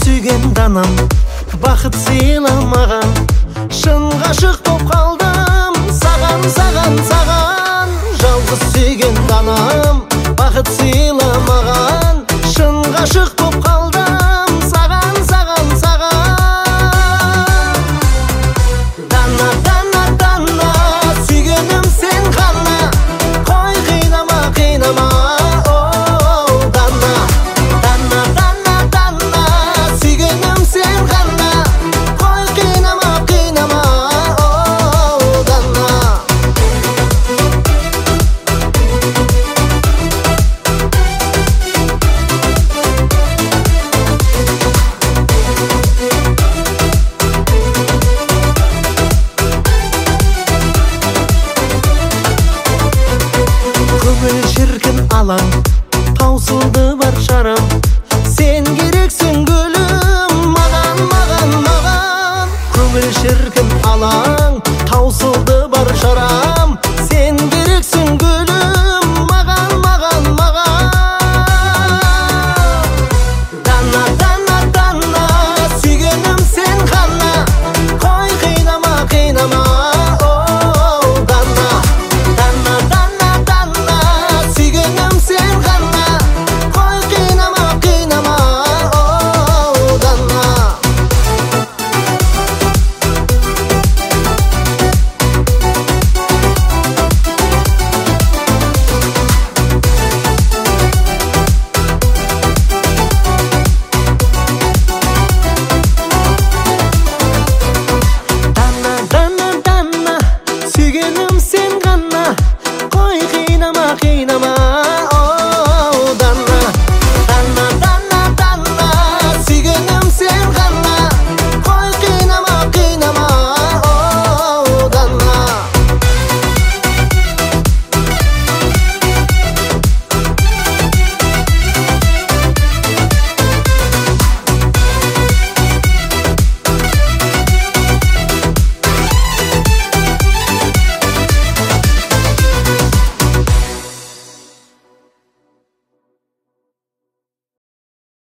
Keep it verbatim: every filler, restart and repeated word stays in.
сүйген данам, бақыт сыйламаған. Шын ғашық боп қалдым саған, саған, саған. Жалғыз сүйген данам, бақыт сыйламаған. Шын ғашық боп қалдым саған, саған, саған. Дана, дана, дана, сүйгенім сен ғана. Қой қинама, қинама. Көңіл шіркін алаң,